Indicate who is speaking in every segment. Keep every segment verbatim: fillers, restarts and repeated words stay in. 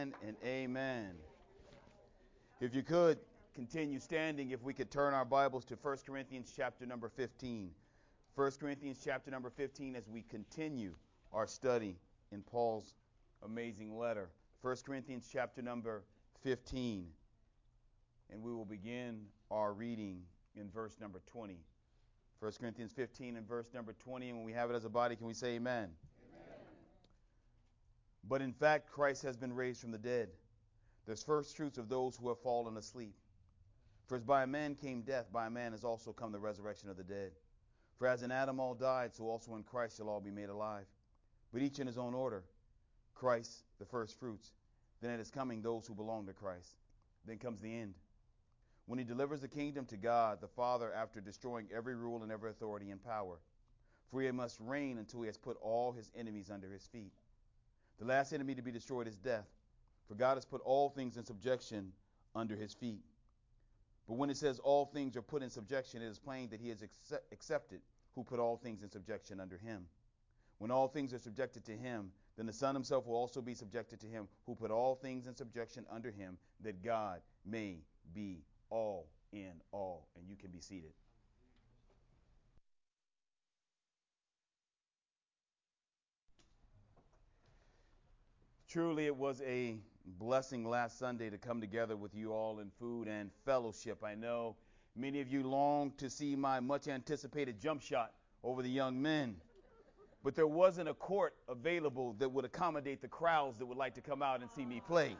Speaker 1: Amen and amen. If you could continue standing, if we could turn our Bibles to First Corinthians chapter number fifteen. First Corinthians chapter number fifteen as we continue our study in Paul's amazing letter. First Corinthians chapter number fifteen. And we will begin our reading in verse number twenty. First Corinthians fifteen and verse number twenty. And when we have it as a body, can we say amen? But in fact, Christ has been raised from the dead, the first fruits of those who have fallen asleep. For as by a man came death, by a man has also come the resurrection of the dead. For as in Adam all died, so also in Christ shall all be made alive. But each in his own order. Christ, the first fruits. Then at his coming, those who belong to Christ. Then comes the end, when he delivers the kingdom to God, the Father, after destroying every rule and every authority and power. For he must reign until he has put all his enemies under his feet. The last enemy to be destroyed is death, for God has put all things in subjection under his feet. But when it says all things are put in subjection, it is plain that he is accept- accepted who put all things in subjection under him. When all things are subjected to him, then the Son himself will also be subjected to him who put all things in subjection under him, that God may be all in all. And you can be seated. Truly, it was a blessing last Sunday to come together with you all in food and fellowship. I know many of you long to see my much anticipated jump shot over the young men, but there wasn't a court available that would accommodate the crowds that would like to come out and see me play.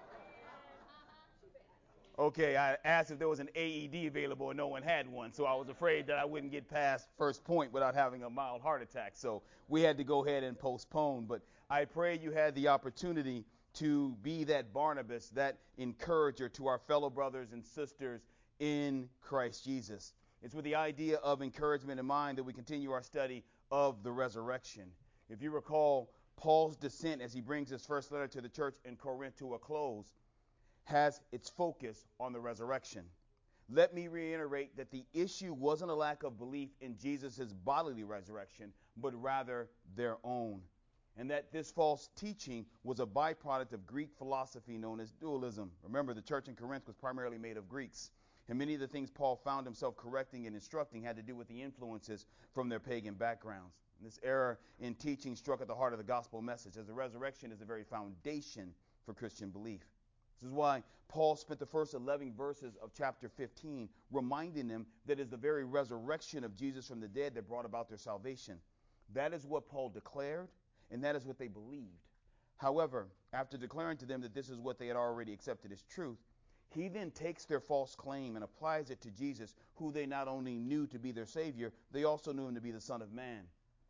Speaker 1: Okay, I asked if there was an A E D available and no one had one, so I was afraid that I wouldn't get past first point without having a mild heart attack. So we had to go ahead and postpone. But I pray you had the opportunity to be that Barnabas, that encourager to our fellow brothers and sisters in Christ Jesus. It's with the idea of encouragement in mind that we continue our study of the resurrection. If you recall, Paul's descent as he brings his first letter to the church in Corinth to a close has its focus on the resurrection. Let me reiterate that the issue wasn't a lack of belief in Jesus' bodily resurrection, but rather their own. And that this false teaching was a byproduct of Greek philosophy known as dualism. Remember, the church in Corinth was primarily made of Greeks. And many of the things Paul found himself correcting and instructing had to do with the influences from their pagan backgrounds. And this error in teaching struck at the heart of the gospel message, as the resurrection is the very foundation for Christian belief. This is why Paul spent the first eleven verses of chapter fifteen reminding them that it is the very resurrection of Jesus from the dead that brought about their salvation. That is what Paul declared, and that is what they believed. However, after declaring to them that this is what they had already accepted as truth, he then takes their false claim and applies it to Jesus, who they not only knew to be their Savior, they also knew him to be the Son of Man.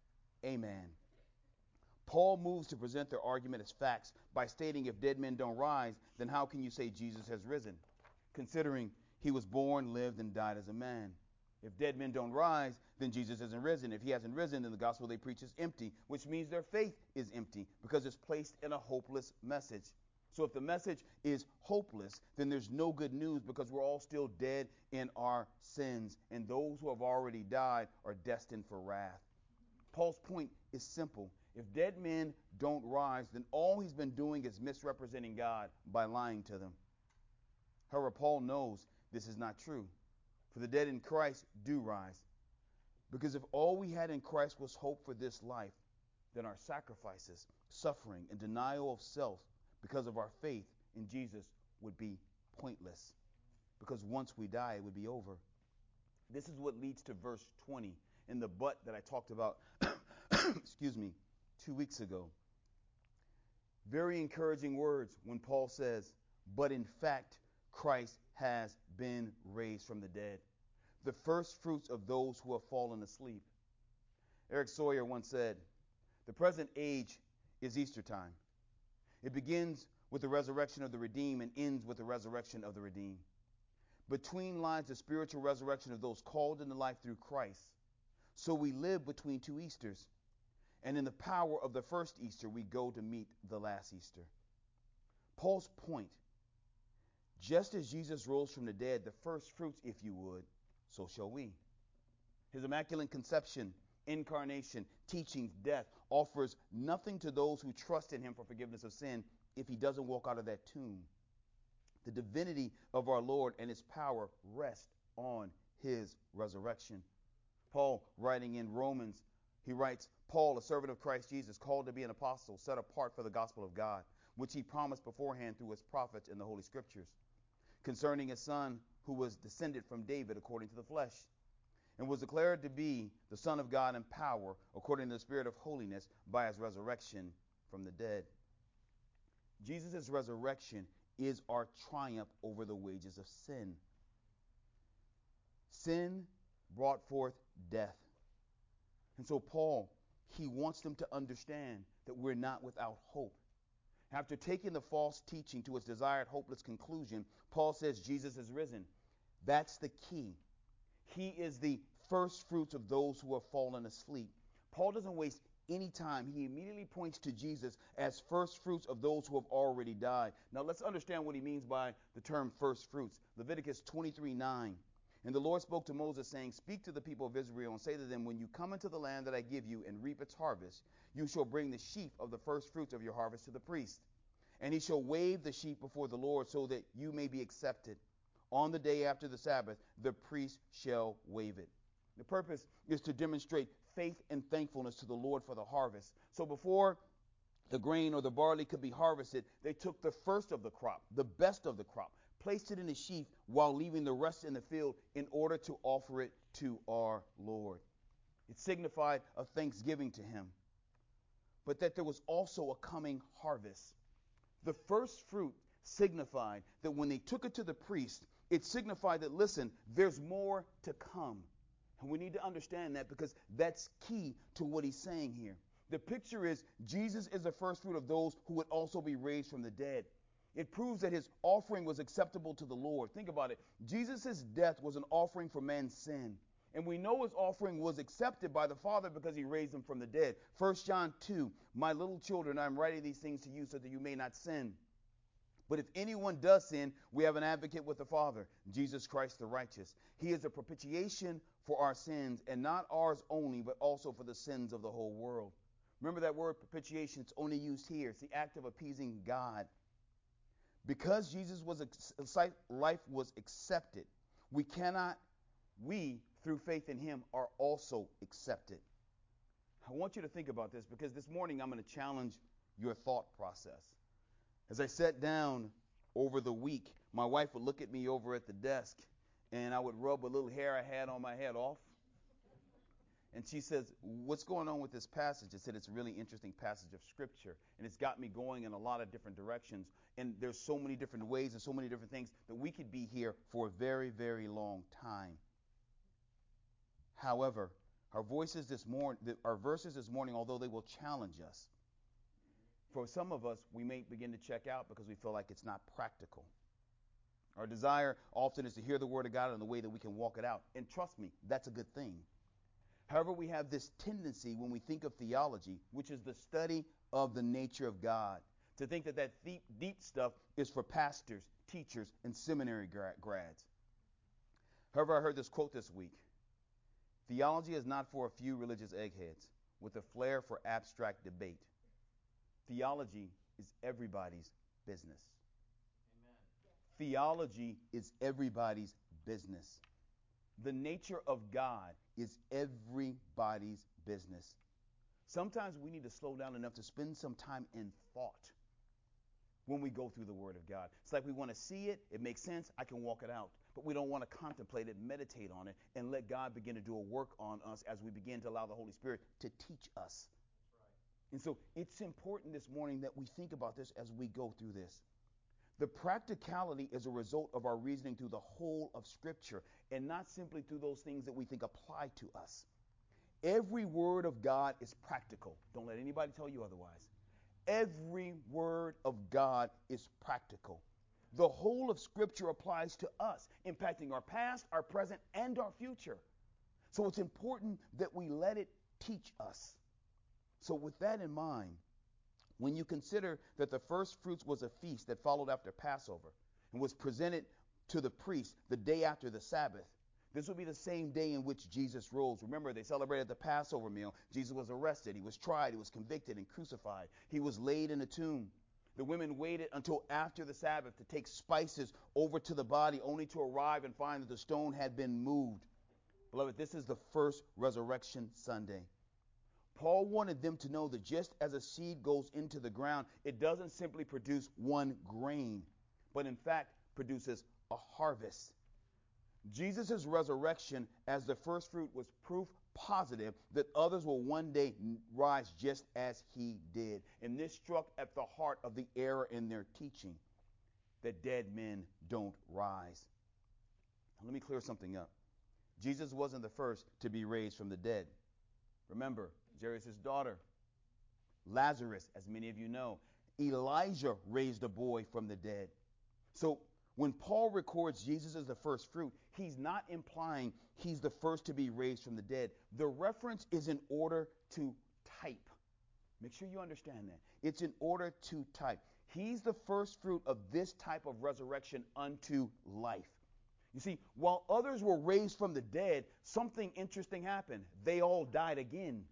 Speaker 1: Amen. Paul moves to present their argument as facts by stating if dead men don't rise, then how can you say Jesus has risen? Considering he was born, lived, and died as a man. If dead men don't rise, then Jesus hasn't risen. If he hasn't risen, then the gospel they preach is empty, which means their faith is empty because it's placed in a hopeless message. So if the message is hopeless, then there's no good news because we're all still dead in our sins, and those who have already died are destined for wrath. Paul's point is simple. If dead men don't rise, then all he's been doing is misrepresenting God by lying to them. However, Paul knows this is not true. For the dead in Christ do rise. Because if all we had in Christ was hope for this life, then our sacrifices, suffering, and denial of self because of our faith in Jesus would be pointless. Because once we die, it would be over. This is what leads to verse twenty in the but that I talked about, excuse me, two weeks ago. Very encouraging words when Paul says, but in fact, Christ has been raised from the dead, the first fruits of those who have fallen asleep. Eric Sawyer once said, the present age is Easter time. It begins with the resurrection of the redeemed and ends with the resurrection of the redeemed. Between lies the spiritual resurrection of those called into life through Christ. So we live between two Easters. And in the power of the first Easter, we go to meet the last Easter. Paul's point, just as Jesus rose from the dead, the first fruits, if you would, so shall we. His immaculate conception, incarnation, teachings, death, offers nothing to those who trust in him for forgiveness of sin if he doesn't walk out of that tomb. The divinity of our Lord and his power rest on his resurrection. Paul, writing in Romans, he writes, Paul, a servant of Christ Jesus, called to be an apostle, set apart for the gospel of God, which he promised beforehand through his prophets in the Holy Scriptures, concerning his son who was descended from David according to the flesh, and was declared to be the Son of God in power according to the Spirit of holiness by his resurrection from the dead. Jesus' resurrection is our triumph over the wages of sin. Sin brought forth death. And so Paul, he wants them to understand that we're not without hope. After taking the false teaching to its desired hopeless conclusion, Paul says Jesus is risen. That's the key. He is the first fruits of those who have fallen asleep. Paul doesn't waste any time. He immediately points to Jesus as first fruits of those who have already died. Now let's understand what he means by the term first fruits. Leviticus twenty-three nine. And the Lord spoke to Moses, saying, Speak to the people of Israel and say to them, When you come into the land that I give you and reap its harvest, you shall bring the sheaf of the first fruits of your harvest to the priest. And he shall wave the sheaf before the Lord so that you may be accepted. On the day after the Sabbath, the priest shall wave it. The purpose is to demonstrate faith and thankfulness to the Lord for the harvest. So before the grain or the barley could be harvested, they took the first of the crop, the best of the crop, placed it in a sheaf while leaving the rest in the field in order to offer it to our Lord. It signified a thanksgiving to him, but that there was also a coming harvest. The first fruit signified that when they took it to the priest, it signified that, listen, there's more to come. And we need to understand that because that's key to what he's saying here. The picture is Jesus is the first fruit of those who would also be raised from the dead. It proves that his offering was acceptable to the Lord. Think about it. Jesus' death was an offering for man's sin. And we know his offering was accepted by the Father because he raised him from the dead. First John two, My little children, I'm writing these things to you so that you may not sin. But if anyone does sin, we have an advocate with the Father, Jesus Christ the righteous. He is a propitiation for our sins, and not ours only, but also for the sins of the whole world. Remember that word propitiation, it's only used here. It's the act of appeasing God. Because Jesus was life was accepted, we cannot, we, through faith in him, are also accepted. I want you to think about this because this morning I'm going to challenge your thought process. As I sat down over the week, my wife would look at me over at the desk and I would rub a little hair I had on my head off. And she says, what's going on with this passage? I said, it's a really interesting passage of scripture. And it's got me going in a lot of different directions. And there's so many different ways and so many different things that we could be here for a very, very long time. However, our voices this morning, our verses this morning, although they will challenge us, for some of us, we may begin to check out because we feel like it's not practical. Our desire often is to hear the word of God in the way that we can walk it out. And trust me, that's a good thing. However, we have this tendency when we think of theology, which is the study of the nature of God, to think that that deep, deep stuff is for pastors, teachers, and seminary gra- grads. However, I heard this quote this week. Theology is not for a few religious eggheads with a flair for abstract debate. Theology is everybody's business. Amen. Theology is everybody's business. The nature of God is everybody's business. Sometimes we need to slow down enough to spend some time in thought when we go through the Word of God. It's like we want to see it, it makes sense, I can walk it out. But we don't want to contemplate it, meditate on it, and let God begin to do a work on us as we begin to allow the Holy Spirit to teach us. Right. And so it's important this morning that we think about this as we go through this. The practicality is a result of our reasoning through the whole of Scripture and not simply through those things that we think apply to us. Every word of God is practical. Don't let anybody tell you otherwise. Every word of God is practical. The whole of Scripture applies to us, impacting our past, our present, and our future. So it's important that we let it teach us. So with that in mind, when you consider that the first fruits was a feast that followed after Passover and was presented to the priest the day after the Sabbath, this would be the same day in which Jesus rose. Remember, they celebrated the Passover meal. Jesus was arrested. He was tried. He was convicted and crucified. He was laid in a tomb. The women waited until after the Sabbath to take spices over to the body, only to arrive and find that the stone had been moved. Beloved, this is the first resurrection Sunday. Paul wanted them to know that just as a seed goes into the ground, it doesn't simply produce one grain, but in fact produces a harvest. Jesus' resurrection as the first fruit was proof positive that others will one day rise just as he did. And this struck at the heart of the error in their teaching, that dead men don't rise. Now, let me clear something up. Jesus wasn't the first to be raised from the dead. Remember, Jairus' daughter, Lazarus, as many of you know, Elijah raised a boy from the dead. So when Paul records Jesus as the first fruit, he's not implying he's the first to be raised from the dead. The reference is in order to type. Make sure you understand that. It's in order to type. He's the first fruit of this type of resurrection unto life. You see, while others were raised from the dead, something interesting happened. They all died again.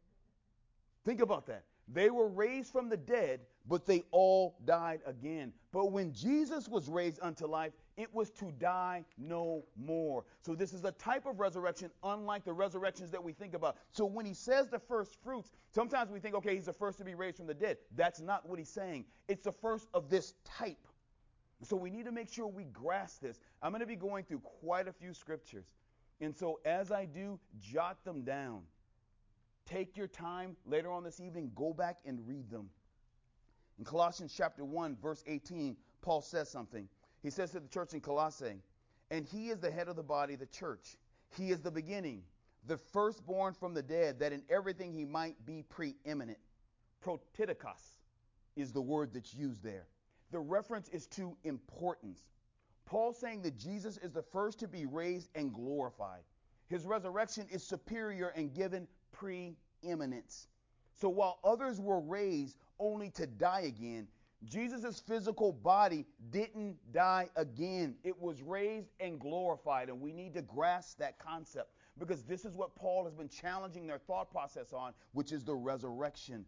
Speaker 1: Think about that. They were raised from the dead, but they all died again. But when Jesus was raised unto life, it was to die no more. So this is a type of resurrection unlike the resurrections that we think about. So when he says the first fruits, sometimes we think, okay, he's the first to be raised from the dead. That's not what he's saying. It's the first of this type. So we need to make sure we grasp this. I'm going to be going through quite a few scriptures. And so as I do, jot them down. Take your time later on this evening, go back and read them. In Colossians chapter one, verse eighteen, Paul says something. He says to the church in Colossae, and he is the head of the body, the church. He is the beginning, the firstborn from the dead, that in everything he might be preeminent. Protidikos is the word that's used there. The reference is to importance. Paul saying that Jesus is the first to be raised and glorified. His resurrection is superior and given preeminence. So while others were raised only to die again, Jesus' physical body didn't die again. It was raised and glorified, and we need to grasp that concept because this is what Paul has been challenging their thought process on, which is the resurrection.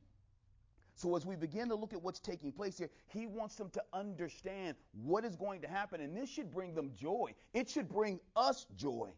Speaker 1: So as we begin to look at what's taking place here, he wants them to understand what is going to happen, and this should bring them joy. It should bring us joy.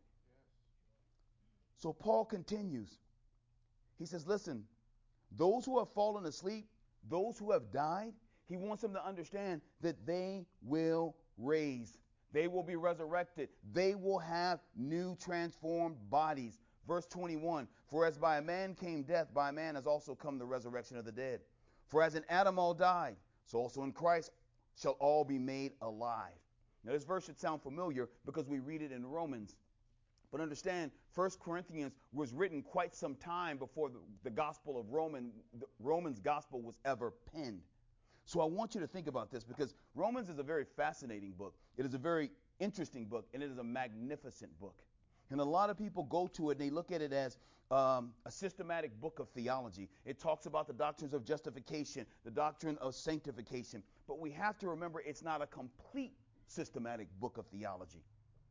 Speaker 1: So Paul continues. He says, listen, those who have fallen asleep, those who have died, he wants them to understand that they will raise. They will be resurrected. They will have new transformed bodies. Verse twenty-one, for as by a man came death, by a man has also come the resurrection of the dead. For as in Adam all died, so also in Christ shall all be made alive. Now this verse should sound familiar because we read it in Romans. But understand, First Corinthians was written quite some time before the, the Gospel of Roman, the Romans Gospel was ever penned. So I want you to think about this because Romans is a very fascinating book. It is a very interesting book, and it is a magnificent book. And a lot of people go to it and they look at it as um, a systematic book of theology. It talks about the doctrines of justification, the doctrine of sanctification. But we have to remember it's not a complete systematic book of theology.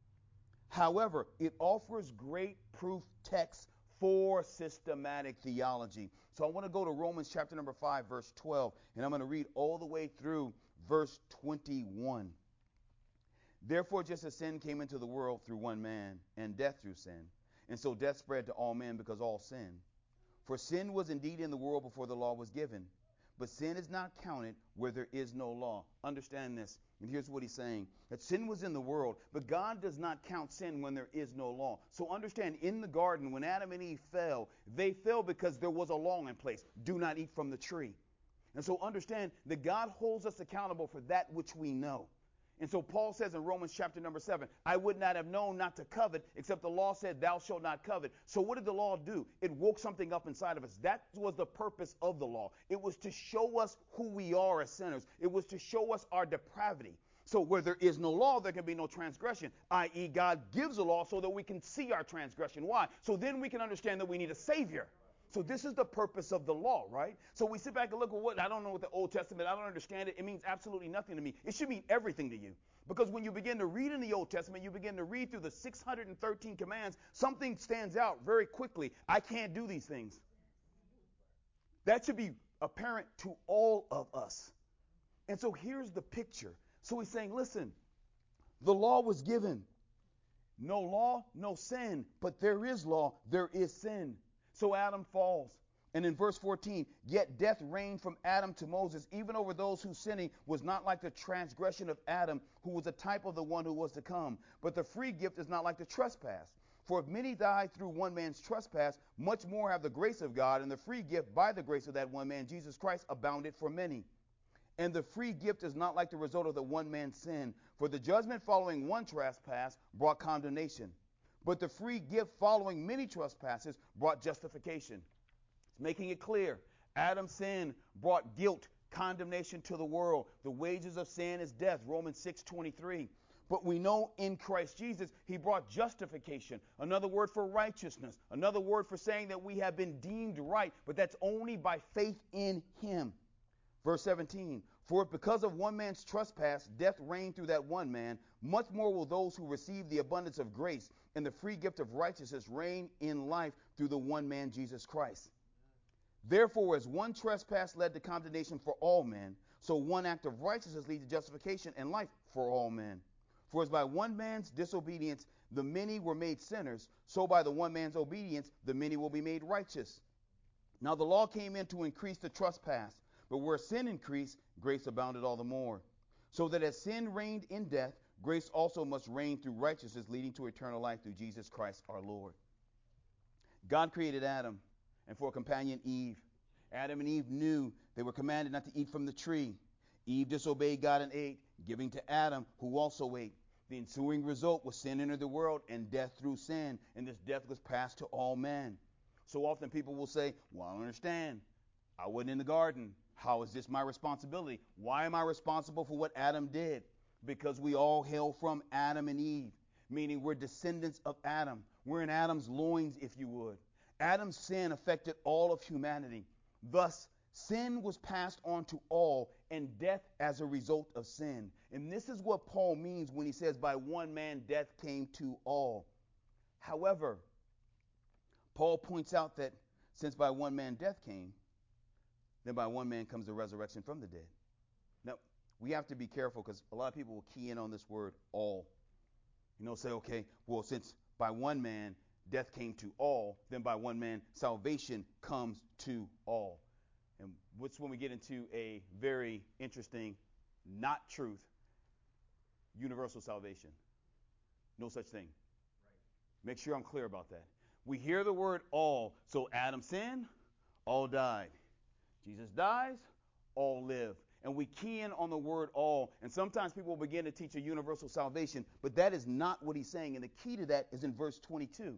Speaker 1: However, it offers great proof texts for systematic theology. So I want to go to Romans chapter number five, verse twelve, and I'm going to read all the way through verse twenty-one. Therefore, just as sin came into the world through one man, and death through sin, and so death spread to all men because all sinned. For sin was indeed in the world before the law was given, but sin is not counted where there is no law. Understand this. And here's what he's saying, that sin was in the world, but God does not count sin when there is no law. So understand, in the garden, when Adam and Eve fell, they fell because there was a law in place. Do not eat from the tree. And so understand that God holds us accountable for that which we know. And so Paul says in Romans chapter number seven, I would not have known not to covet, except the law said, thou shalt not covet. So what did the law do? It woke something up inside of us. That was the purpose of the law. It was to show us who we are as sinners. It was to show us our depravity. So where there is no law, there can be no transgression, that is God gives a law so that we can see our transgression. Why? So then we can understand that we need a Savior. So this is the purpose of the law, right? So we sit back and look at what, I don't know what the Old Testament, I don't understand it. It means absolutely nothing to me. It should mean everything to you. Because when you begin to read in the Old Testament, you begin to read through the six hundred thirteen commands, something stands out very quickly. I can't do these things. That should be apparent to all of us. And so here's the picture. So he's saying, listen, the law was given. No law, no sin. But there is law, there is sin. So Adam falls. And in verse fourteen, yet death reigned from Adam to Moses, even over those whose sinning was not like the transgression of Adam, who was a type of the one who was to come. But the free gift is not like the trespass. For if many died through one man's trespass, much more have the grace of God and the free gift by the grace of that one man, Jesus Christ, abounded for many. And the free gift is not like the result of the one man's sin. For the judgment following one trespass brought condemnation. But the free gift following many trespasses brought justification. It's making it clear. Adam's sin brought guilt, condemnation to the world. The wages of sin is death, Romans six twenty-three. But we know in Christ Jesus, he brought justification, another word for righteousness, another word for saying that we have been deemed right, but that's only by faith in him. Verse seventeen, for if because of one man's trespass, death reigned through that one man, much more will those who receive the abundance of grace and the free gift of righteousness reign in life through the one man, Jesus Christ. Therefore, as one trespass led to condemnation for all men, so one act of righteousness leads to justification and life for all men. For as by one man's disobedience the many were made sinners, so by the one man's obedience the many will be made righteous. Now the law came in to increase the trespass, but where sin increased, grace abounded all the more. So that as sin reigned in death, grace also must reign through righteousness, leading to eternal life through Jesus Christ our Lord. God created Adam, and for a companion Eve. Adam and Eve knew they were commanded not to eat from the tree. Eve disobeyed God and ate, giving to Adam, who also ate. The ensuing result was sin entered the world and death through sin, and this death was passed to all men. So often people will say, well, I don't understand. I wasn't in the garden. How is this my responsibility? Why am I responsible for what Adam did? Because we all hail from Adam and Eve, meaning we're descendants of Adam. We're in Adam's loins, if you would. Adam's sin affected all of humanity. Thus, sin was passed on to all, and death as a result of sin. And this is what Paul means when he says, by one man death came to all. However, Paul points out that since by one man death came, then by one man comes the resurrection from the dead. Now, we have to be careful because a lot of people will key in on this word all. You know, say, okay, well, since by one man death came to all, then by one man salvation comes to all. And what's when we get into a very interesting, not truth, universal salvation. No such thing. Right. Make sure I'm clear about that. We hear the word all. So Adam sinned, all died. Jesus dies, all live. And we key in on the word all. And sometimes people will begin to teach a universal salvation, but that is not what he's saying. And the key to that is in verse twenty-two.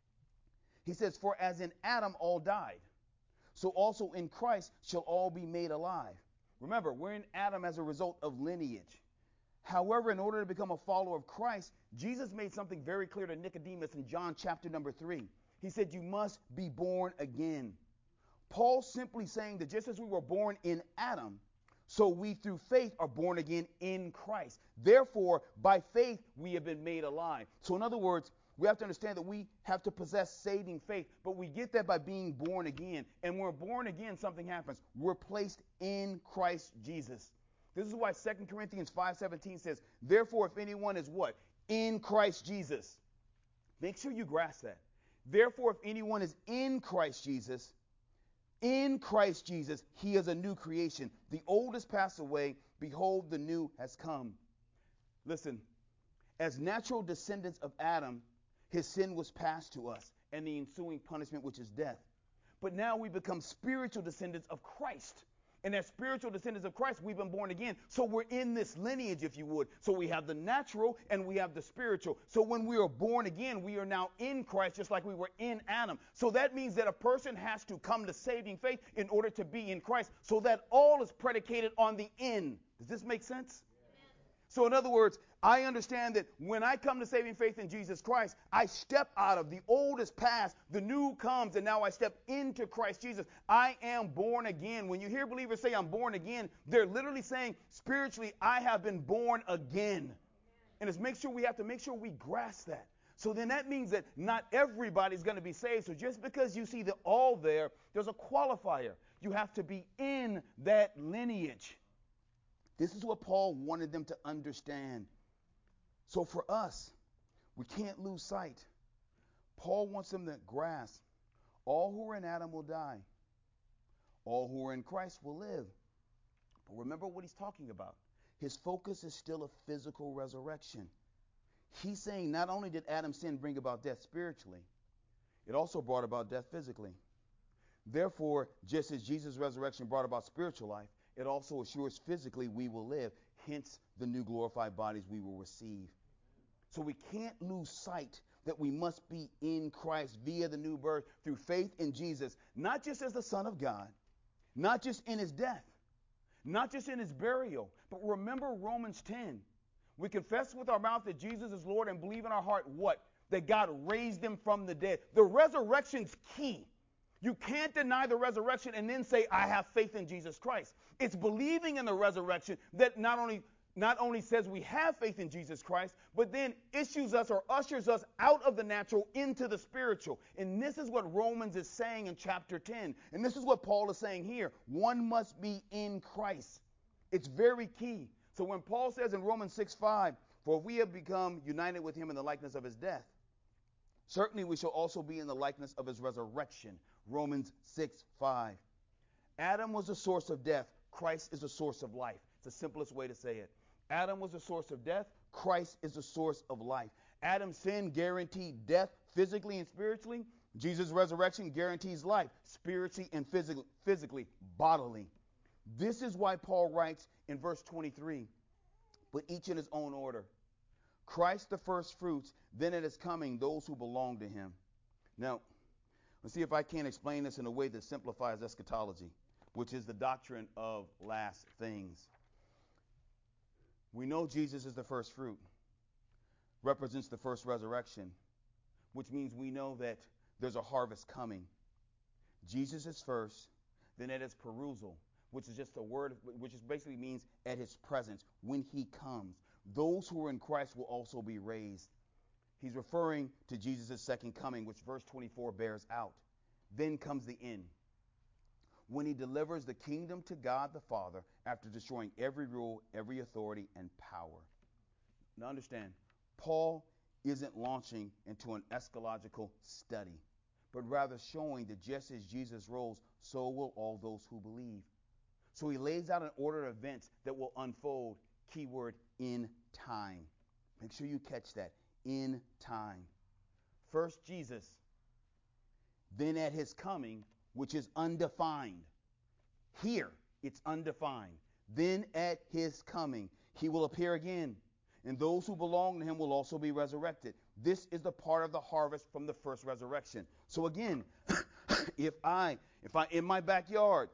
Speaker 1: He says, for as in Adam all died, so also in Christ shall all be made alive. Remember, we're in Adam as a result of lineage. However, in order to become a follower of Christ, Jesus made something very clear to Nicodemus in John chapter number three. He said, you must be born again. Paul's simply saying that just as we were born in Adam, so we through faith are born again in Christ. Therefore, by faith, we have been made alive. So in other words, we have to understand that we have to possess saving faith, but we get that by being born again. And when we're born again, something happens. We're placed in Christ Jesus. This is why Second Corinthians five seventeen says, therefore, if anyone is what? In Christ Jesus. Make sure you grasp that. Therefore, if anyone is in Christ Jesus, in Christ Jesus, he is a new creation. The old has passed away. Behold, the new has come. Listen, as natural descendants of Adam, his sin was passed to us and the ensuing punishment, which is death. But now we become spiritual descendants of Christ. And as spiritual descendants of Christ, we've been born again. So we're in this lineage, if you would. So we have the natural and we have the spiritual. So when we are born again, we are now in Christ just like we were in Adam. So that means that a person has to come to saving faith in order to be in Christ. So that all is predicated on the in. Does this make sense? So in other words, I understand that when I come to saving faith in Jesus Christ, I step out of the old is past, the new comes, and now I step into Christ Jesus. I am born again. When you hear believers say I'm born again, they're literally saying spiritually, I have been born again. And it's make sure we have to make sure we grasp that. So then that means that not everybody's going to be saved. So just because you see the all there, there's a qualifier. You have to be in that lineage. This is what Paul wanted them to understand. So for us, we can't lose sight. Paul wants them to grasp all who are in Adam will die. All who are in Christ will live. But remember what he's talking about. His focus is still a physical resurrection. He's saying not only did Adam's sin bring about death spiritually, it also brought about death physically. Therefore, just as Jesus' resurrection brought about spiritual life, it also assures physically we will live, hence the new glorified bodies we will receive. So we can't lose sight that we must be in Christ via the new birth through faith in Jesus, not just as the Son of God, not just in his death, not just in his burial, but remember Romans ten. We confess with our mouth that Jesus is Lord and believe in our heart what? That God raised him from the dead. The resurrection's key. You can't deny the resurrection and then say, I have faith in Jesus Christ. It's believing in the resurrection that not only not only says we have faith in Jesus Christ, but then issues us or ushers us out of the natural into the spiritual. And this is what Romans is saying in chapter ten. And this is what Paul is saying here. One must be in Christ. It's very key. So when Paul says in Romans six five, for if we have become united with him in the likeness of his death, certainly we shall also be in the likeness of his resurrection. Romans six five. Adam was the source of death. Christ is the source of life. It's the simplest way to say it. Adam was the source of death. Christ is the source of life. Adam's sin guaranteed death physically and spiritually. Jesus' resurrection guarantees life spiritually and physically, physically, bodily. This is why Paul writes in verse twenty-three, but each in his own order. Christ the first fruits, then at his coming, those who belong to him. Now, let's see if I can explain this in a way that simplifies eschatology, which is the doctrine of last things. We know Jesus is the first fruit, represents the first resurrection, which means we know that there's a harvest coming. Jesus is first, then at his perusal, which is just a word, which is basically means at his presence, when he comes. Those who are in Christ will also be raised. He's referring to Jesus' second coming, which verse twenty-four bears out. Then comes the end, when he delivers the kingdom to God the Father after destroying every rule, every authority, and power. Now understand, Paul isn't launching into an eschatological study, but rather showing that just as Jesus rose, so will all those who believe. So he lays out an order of events that will unfold, keyword, in time. Make sure you catch that, in time. First Jesus, then at his coming, which is undefined. Here, it's undefined. Then at his coming, he will appear again, and those who belong to him will also be resurrected. This is the part of the harvest from the first resurrection. So again, if I, if I, in my backyard,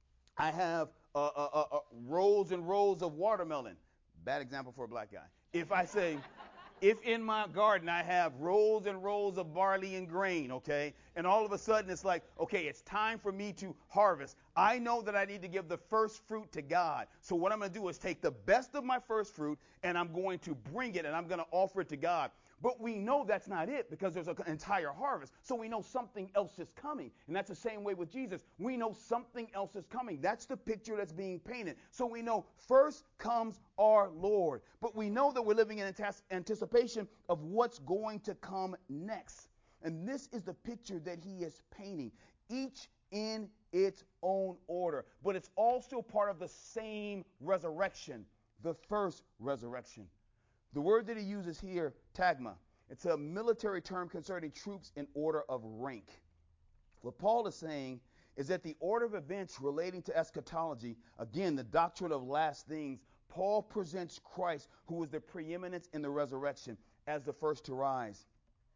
Speaker 1: I have uh, uh, uh, uh, rows and rows of watermelon. Bad example for a black guy. If I say, if in my garden I have rows and rows of barley and grain, okay, and all of a sudden it's like, okay, it's time for me to harvest. I know that I need to give the first fruit to God. So what I'm going to do is take the best of my first fruit and I'm going to bring it and I'm going to offer it to God. But we know that's not it because there's an entire harvest. So we know something else is coming. And that's the same way with Jesus. We know something else is coming. That's the picture that's being painted. So we know first comes our Lord. But we know that we're living in anticipation of what's going to come next. And this is the picture that he is painting, each in its own order. But it's all still part of the same resurrection, the first resurrection. The word that he uses here, tagma, it's a military term concerning troops in order of rank. What Paul is saying is that the order of events relating to eschatology, again, the doctrine of last things, Paul presents Christ, who is the preeminence in the resurrection, as the first to rise.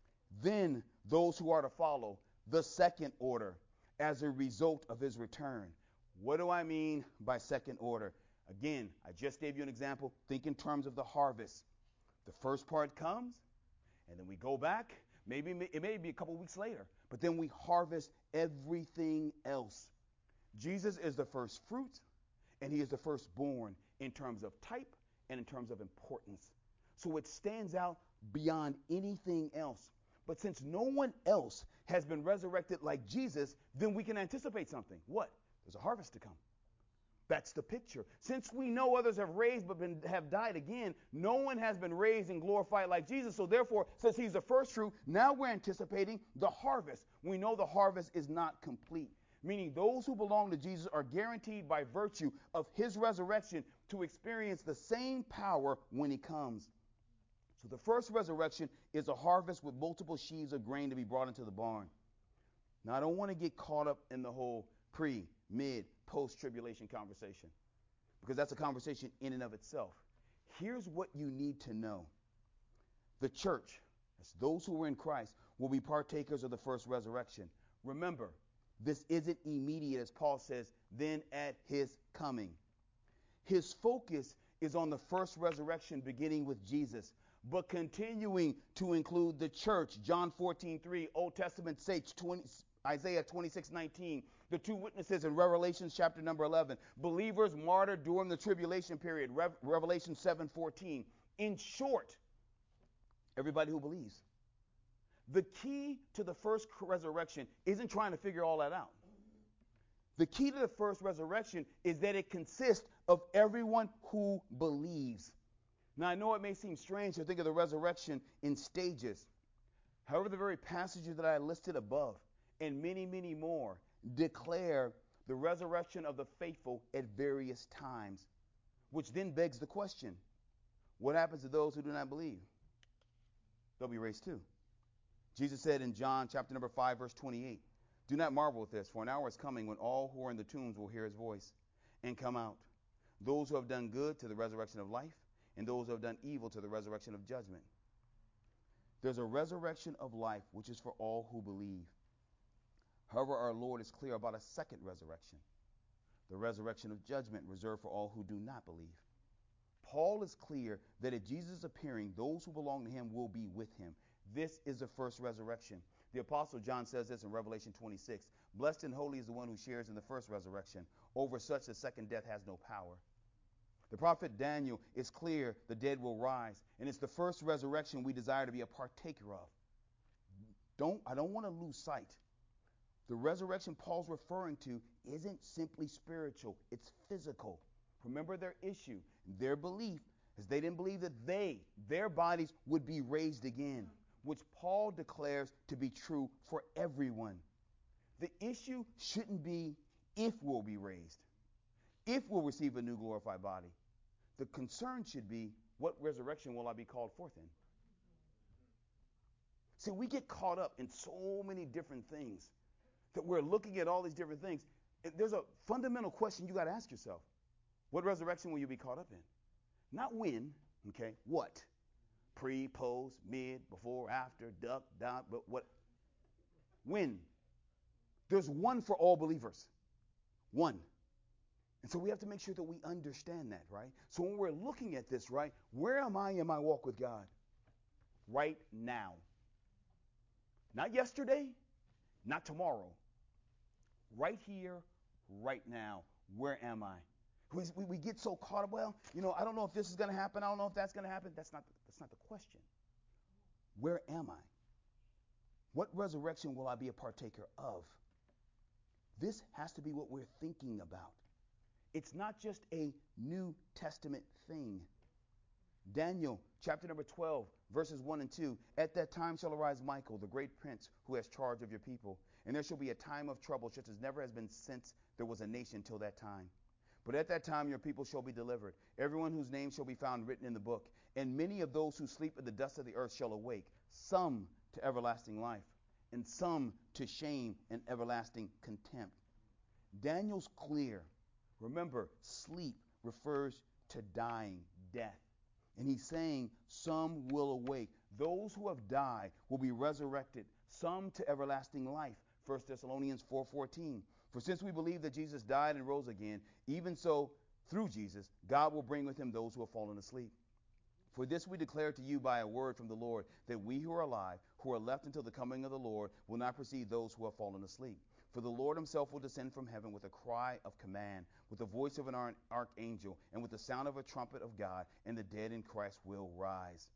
Speaker 1: Then those who are to follow, the second order, as a result of his return. What do I mean by second order? Again, I just gave you an example. Think in terms of the harvest. The first part comes, and then we go back. Maybe it may be a couple weeks later, but then we harvest everything else. Jesus is the first fruit, and he is the firstborn in terms of type and in terms of importance. So it stands out beyond anything else. But since no one else has been resurrected like Jesus, then we can anticipate something. What? There's a harvest to come. That's the picture. Since we know others have raised but been, have died again, no one has been raised and glorified like Jesus. So therefore, since he's the first fruit, now we're anticipating the harvest. We know the harvest is not complete, meaning those who belong to Jesus are guaranteed by virtue of his resurrection to experience the same power when he comes. So the first resurrection is a harvest with multiple sheaves of grain to be brought into the barn. Now, I don't want to get caught up in the whole pre, mid, post-tribulation conversation, because that's a conversation in and of itself. Here's what you need to know. The church, that's those who are in Christ, will be partakers of the first resurrection. Remember, this isn't immediate, as Paul says, then at his coming. His focus is on the first resurrection beginning with Jesus, but continuing to include the church. John fourteen three, Old Testament saints, Isaiah twenty-six nineteen, the two witnesses in Revelation chapter number eleven, believers martyred during the tribulation period, Re- Revelation seven fourteen. In short, everybody who believes. The key to the first resurrection isn't trying to figure all that out. The key to the first resurrection is that it consists of everyone who believes. Now, I know it may seem strange to think of the resurrection in stages. However, the very passages that I listed above and many, many more declare the resurrection of the faithful at various times, which then begs the question, what happens to those who do not believe? They'll be raised too. Jesus said in John chapter number five, verse twenty-eight, do not marvel at this, for an hour is coming when all who are in the tombs will hear his voice and come out. Those who have done good to the resurrection of life, and those who have done evil to the resurrection of judgment. There's a resurrection of life, which is for all who believe. However, our Lord is clear about a second resurrection, the resurrection of judgment reserved for all who do not believe. Paul is clear that at Jesus' appearing, those who belong to him will be with him. This is the first resurrection. The Apostle John says this in Revelation twenty-six. Blessed and holy is the one who shares in the first resurrection. Over such the second death has no power. The prophet Daniel is clear the dead will rise, and it's the first resurrection we desire to be a partaker of. Don't, I don't want to lose sight. The resurrection Paul's referring to isn't simply spiritual, it's physical. Remember their issue, their belief, is they didn't believe that they, their bodies would be raised again, which Paul declares to be true for everyone. The issue shouldn't be if we'll be raised, if we'll receive a new glorified body. The concern should be, what resurrection will I be called forth in? See, we get caught up in so many different things that we're looking at all these different things. There's a fundamental question you got to ask yourself. What resurrection will you be caught up in? Not when, okay, what? Pre, post, mid, before, after, duck, down, but what? When? There's one for all believers. One. And so we have to make sure that we understand that, right? So when we're looking at this, right, where am I in my walk with God? Right now. Not yesterday, not tomorrow. Right here, right now. Where am I? We, we, we get so caught up, well, you know, I don't know if this is going to happen. I don't know if that's going to happen. That's not, that's not the question. Where am I? What resurrection will I be a partaker of? This has to be what we're thinking about. It's not just a New Testament thing. Daniel chapter number twelve, verses one and two. At that time shall arise Michael, the great prince, who has charge of your people. And there shall be a time of trouble, such as never has been since there was a nation till that time. But at that time your people shall be delivered, everyone whose name shall be found written in the book. And many of those who sleep in the dust of the earth shall awake, some to everlasting life, and some to shame and everlasting contempt. Daniel's clear. Remember, sleep refers to dying, death. And he's saying some will awake. Those who have died will be resurrected, some to everlasting life. First Thessalonians four fourteen. For since we believe that Jesus died and rose again, even so, through Jesus, God will bring with him those who have fallen asleep. For this we declare to you by a word from the Lord, that we who are alive, who are left until the coming of the Lord, will not precede those who have fallen asleep. For the Lord himself will descend from heaven with a cry of command, with the voice of an archangel, and with the sound of a trumpet of God, and the dead in Christ will rise.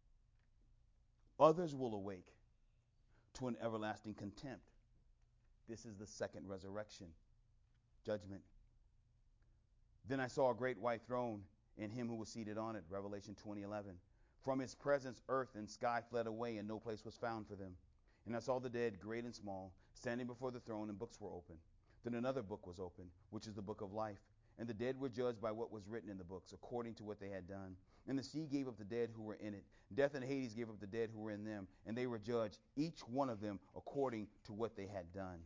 Speaker 1: Others will awake to an everlasting contempt. This is the second resurrection, judgment. Then I saw a great white throne and him who was seated on it. Revelation twenty eleven. From his presence, earth and sky fled away, and no place was found for them. And I saw the dead, great and small, standing before the throne, and books were opened. Then another book was opened, which is the book of life. And the dead were judged by what was written in the books, according to what they had done. And the sea gave up the dead who were in it. Death and Hades gave up the dead who were in them, and they were judged, each one of them, according to what they had done.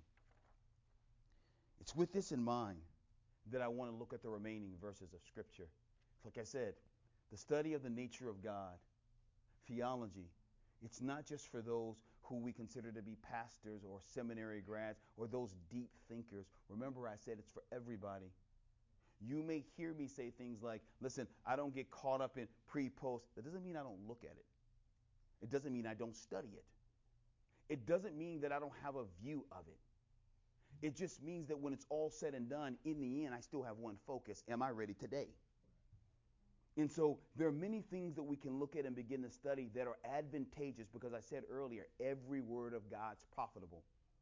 Speaker 1: It's with this in mind that I want to look at the remaining verses of Scripture. Like I said, the study of the nature of God, theology, it's not just for those who we consider to be pastors or seminary grads or those deep thinkers. Remember, I said it's for everybody. You may hear me say things like, listen, I don't get caught up in pre-post. That doesn't mean I don't look at it. It doesn't mean I don't study it. It doesn't mean that I don't have a view of it. It just means that when it's all said and done, in the end, I still have one focus. Am I ready today? And so there are many things that we can look at and begin to study that are advantageous because I said earlier, every word of God's profitable.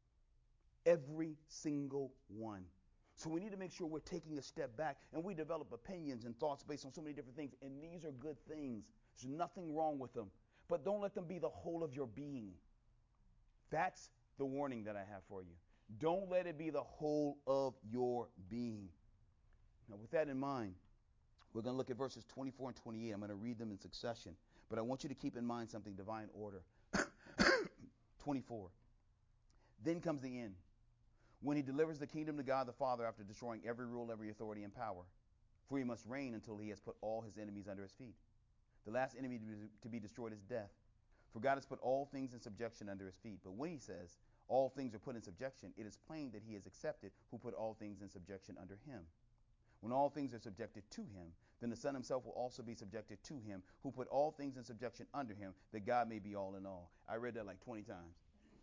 Speaker 1: Every single one. So we need to make sure we're taking a step back and we develop opinions and thoughts based on so many different things. And these are good things. There's nothing wrong with them. But don't let them be the whole of your being. That's the warning that I have for you. Don't let it be the whole of your being. Now, with that in mind, we're going to look at verses twenty-four and twenty-eight. I'm going to read them in succession. But I want you to keep in mind something, divine order. twenty-four. Then comes the end, when he delivers the kingdom to God the Father after destroying every rule, every authority, and power. For he must reign until he has put all his enemies under his feet. The last enemy to be, to be destroyed is death. For God has put all things in subjection under his feet. But when he says all things are put in subjection, it is plain that he is accepted who put all things in subjection under him. When all things are subjected to him, then the Son himself will also be subjected to him, who put all things in subjection under him, that God may be all in all. I read that like twenty times.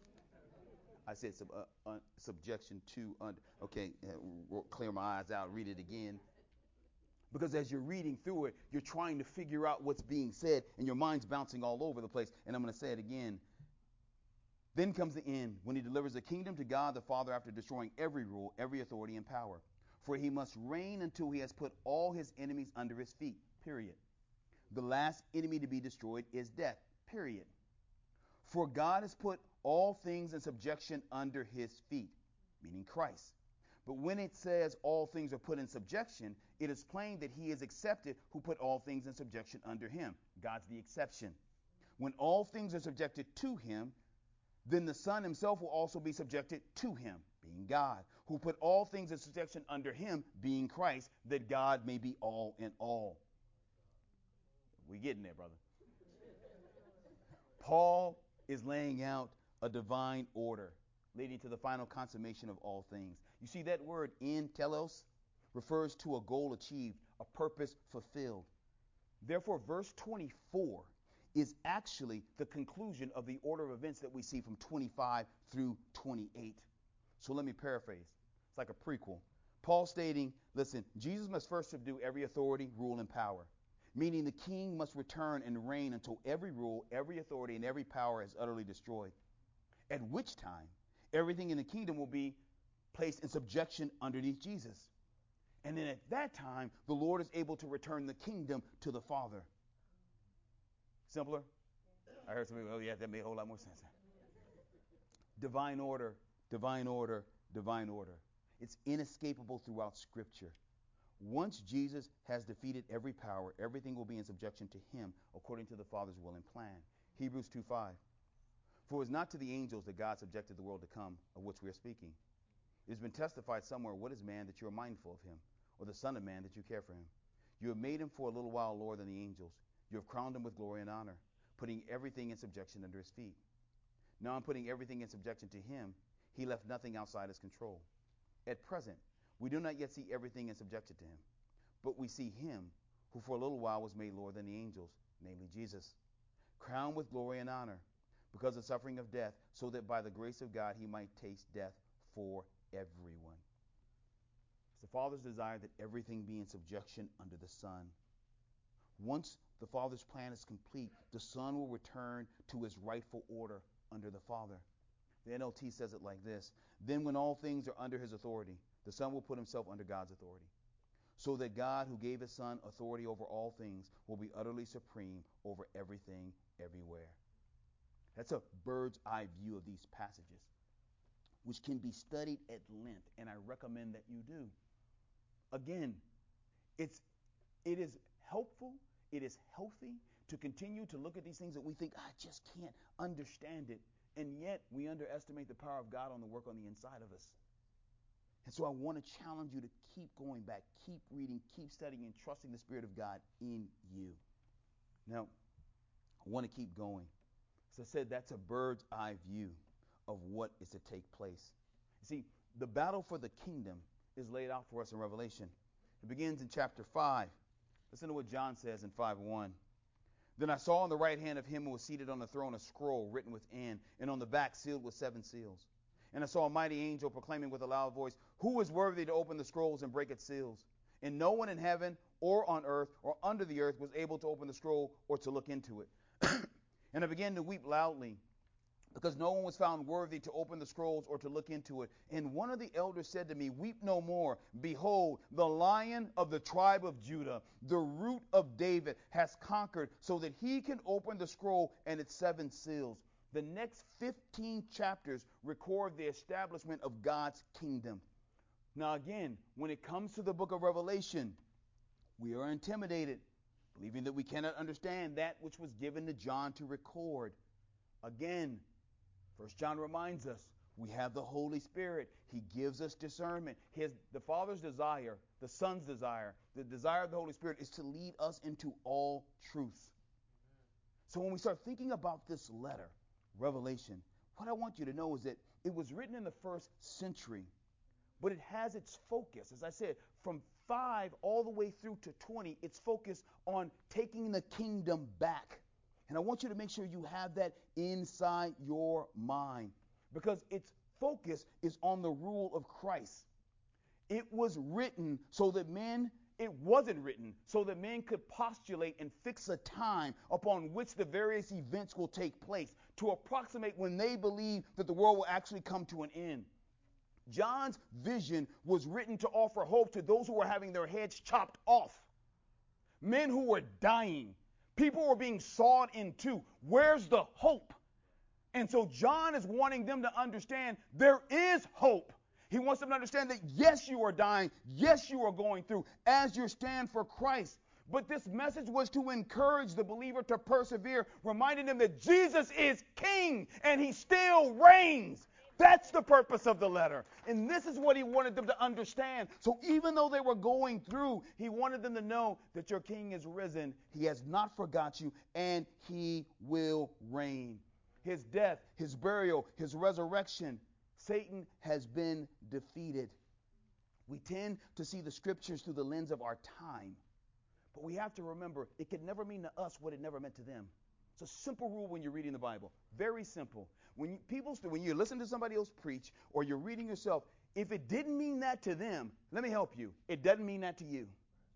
Speaker 1: I said sub, uh, uh, subjection to, under. Okay, uh, clear my eyes out, read it again. Because as you're reading through it, you're trying to figure out what's being said, and your mind's bouncing all over the place. And I'm going to say it again. Then comes the end, when he delivers the kingdom to God the Father after destroying every rule, every authority, and power. For he must reign until he has put all his enemies under his feet, period. The last enemy to be destroyed is death, period. For God has put all things in subjection under his feet, meaning Christ. But when it says all things are put in subjection, it is plain that he is accepted who put all things in subjection under him. God's the exception. When all things are subjected to him, then the Son himself will also be subjected to him, being God, who put all things in subjection under him, being Christ, that God may be all in all. We getting there, brother. Paul is laying out a divine order leading to the final consummation of all things. You see, that word in telos refers to a goal achieved, a purpose fulfilled. Therefore, verse twenty-four is actually the conclusion of the order of events that we see from twenty-five through twenty-eight. So let me paraphrase. It's like a prequel. Paul stating, listen, Jesus must first subdue every authority, rule, and power, meaning the king must return and reign until every rule, every authority, and every power is utterly destroyed, at which time everything in the kingdom will be placed in subjection underneath Jesus. And then at that time, the Lord is able to return the kingdom to the Father. Simpler? I heard some people, oh yeah, that made a whole lot more sense. Divine order, divine order, divine order. It's inescapable throughout Scripture. Once Jesus has defeated every power, everything will be in subjection to him according to the Father's will and plan. Hebrews two five. For it was not to the angels that God subjected the world to come, of which we are speaking. It has been testified somewhere, what is man that you are mindful of him, or the Son of Man that you care for him? You have made him for a little while lower than the angels. You have crowned him with glory and honor, putting everything in subjection under his feet. Now in putting everything in subjection to him, he left nothing outside his control. At present, we do not yet see everything in subjection to him, but we see him who for a little while was made lower than the angels, namely Jesus, crowned with glory and honor, because of suffering of death, so that by the grace of God he might taste death for everyone. It's the Father's desire that everything be in subjection under the Son. Once the Father's plan is complete, the Son will return to his rightful order under the Father. The N L T says it like this: then when all things are under his authority, the Son will put himself under God's authority. so that God, who gave his Son authority over all things, will be utterly supreme over everything, everywhere. That's a bird's eye view of these passages, which can be studied at length, and I recommend that you do. Again, it's it is helpful, it is healthy to continue to look at these things that we think, I just can't understand it, and yet we underestimate the power of God on the work on the inside of us. And so I want to challenge you to keep going back, keep reading, keep studying, and trusting the Spirit of God in you. Now, I want to keep going. As I said, that's a bird's eye view of what is to take place. You see, the battle for the kingdom is laid out for us in Revelation. It begins in chapter five. Listen to what John says in five one. Then I saw on the right hand of him who was seated on the throne a scroll written within, and on the back sealed with seven seals. And I saw a mighty angel proclaiming with a loud voice, Who is worthy to open the scrolls and break its seals? And no one in heaven or on earth or under the earth was able to open the scroll or to look into it. And I began to weep loudly, because no one was found worthy to open the scrolls or to look into it. And one of the elders said to me, Weep no more. Behold, the Lion of the tribe of Judah, the Root of David, has conquered, so that he can open the scroll and its seven seals. The next fifteen chapters record the establishment of God's kingdom. Now again, when it comes to the book of Revelation, we are intimidated, believing that we cannot understand that which was given to John to record. Again, First John reminds us, we have the Holy Spirit. He gives us discernment. His, the Father's desire, the Son's desire, the desire of the Holy Spirit is to lead us into all truth. So when we start thinking about this letter, Revelation, what I want you to know is that it was written in the first century, but it has its focus, as I said, from five all the way through to twenty, it's focused on taking the kingdom back. And I want you to make sure you have that inside your mind, because its focus is on the rule of Christ. It was written so that men, it wasn't written so that men could postulate and fix a time upon which the various events will take place to approximate when they believe that the world will actually come to an end. John's vision was written to offer hope to those who were having their heads chopped off, men who were dying. People were being sawed in two. Where's the hope? And so John is wanting them to understand there is hope. He wants them to understand that yes, you are dying. Yes, you are going through as you stand for Christ. But this message was to encourage the believer to persevere, reminding them that Jesus is King and he still reigns. That's the purpose of the letter. And this is what he wanted them to understand. So even though they were going through, he wanted them to know that your king is risen. He has not forgot you, and he will reign. His death, his burial, his resurrection, Satan has been defeated. We tend to see the scriptures through the lens of our time. But we have to remember, it could never mean to us what it never meant to them. It's a simple rule when you're reading the Bible. Very simple. When you, people, when you listen to somebody else preach or you're reading yourself, if it didn't mean that to them, let me help you. It doesn't mean that to you.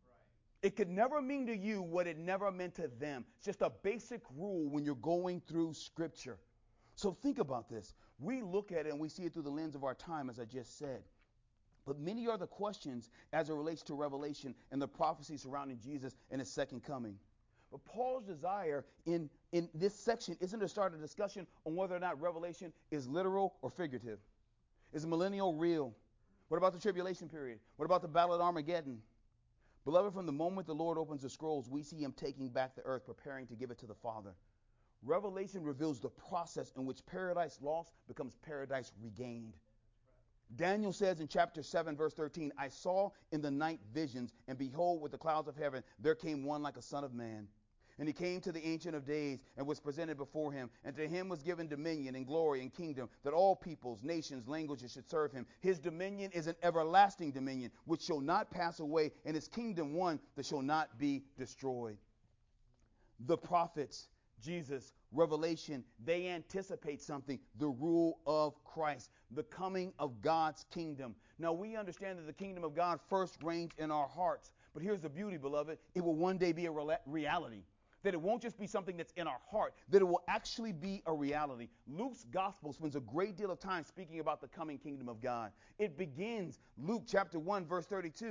Speaker 1: It could never mean to you what it never meant to them. It's just a basic rule when you're going through Scripture. So think about this. We look at it and we see it through the lens of our time, as I just said. But many are the questions as it relates to Revelation and the prophecy surrounding Jesus and his second coming. But Paul's desire in, in this section isn't to start a discussion on whether or not Revelation is literal or figurative. Is the millennial real? What about the tribulation period? What about the battle at Armageddon? Beloved, from the moment the Lord opens the scrolls, we see him taking back the earth, preparing to give it to the Father. Revelation reveals the process in which paradise lost becomes paradise regained. Daniel says in chapter seven, verse thirteen, I saw in the night visions, and behold, with the clouds of heaven, there came one like a son of man. And he came to the Ancient of Days and was presented before him. And to him was given dominion and glory and kingdom, that all peoples, nations, languages should serve him. His dominion is an everlasting dominion, which shall not pass away, and his kingdom one that shall not be destroyed. The prophets, Jesus, Revelation, they anticipate something, the rule of Christ, the coming of God's kingdom. Now we understand that the kingdom of God first reigns in our hearts. But here's the beauty, beloved. It will one day be a reality. That it won't just be something that's in our heart, that it will actually be a reality. Luke's gospel spends a great deal of time speaking about the coming kingdom of God. It begins, Luke chapter one, verse thirty-two.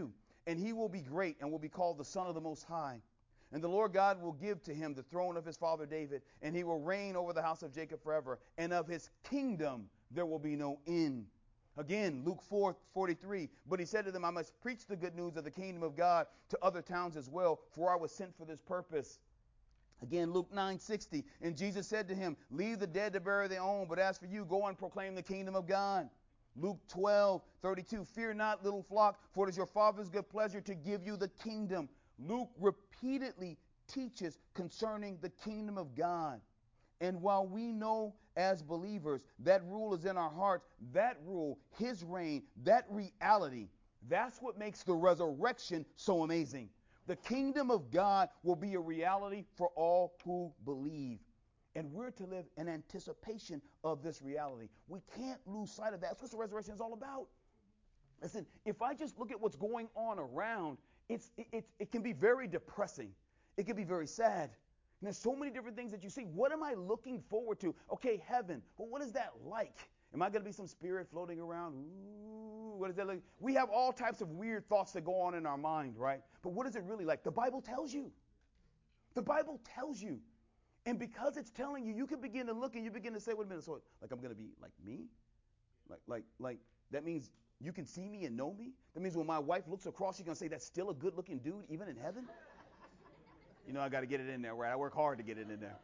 Speaker 1: and he will be great and will be called the Son of the Most High. And the Lord God will give to him the throne of his father David, and he will reign over the house of Jacob forever, and of his kingdom there will be no end. Again, Luke four forty-three, but he said to them, I must preach the good news of the kingdom of God to other towns as well, for I was sent for this purpose. Again, Luke nine sixty, and Jesus said to him, leave the dead to bury their own, but as for you, go and proclaim the kingdom of God. Luke twelve thirty-two, fear not, little flock, for it is your Father's good pleasure to give you the kingdom. Luke repeatedly teaches concerning the kingdom of God. And while we know as believers that rule is in our hearts, that rule, his reign, that reality, that's what makes the resurrection so amazing. The kingdom of God will be a reality for all who believe. And we're to live in anticipation of this reality. We can't lose sight of that. That's what the resurrection is all about. Listen, if I just look at what's going on around, it's, it, it, it can be very depressing. It can be very sad. And there's so many different things that you see. What am I looking forward to? Okay, heaven. Well, what is that like? Am I going to be some spirit floating around? Ooh, what is that like? We have all types of weird thoughts that go on in our mind, right? But what is it really like? The Bible tells you. The Bible tells you. And because it's telling you, you can begin to look and you begin to say, wait a minute, so like I'm going to be like me? Like, like, like that means you can see me and know me? That means when my wife looks across, she's going to say, that's still a good looking dude, even in heaven? You know, I got to get it in there, right? I work hard to get it in there.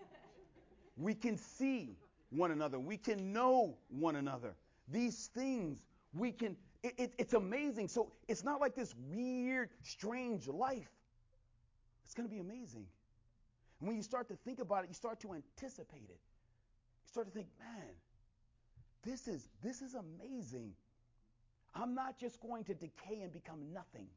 Speaker 1: We can see one another. We can know one another. These things we can, it, it, it's amazing. So it's not like this weird, strange life. It's going to be amazing. And when you start to think about it, you start to anticipate it. You start to think, man, this is this is amazing. I'm not just going to decay and become nothing.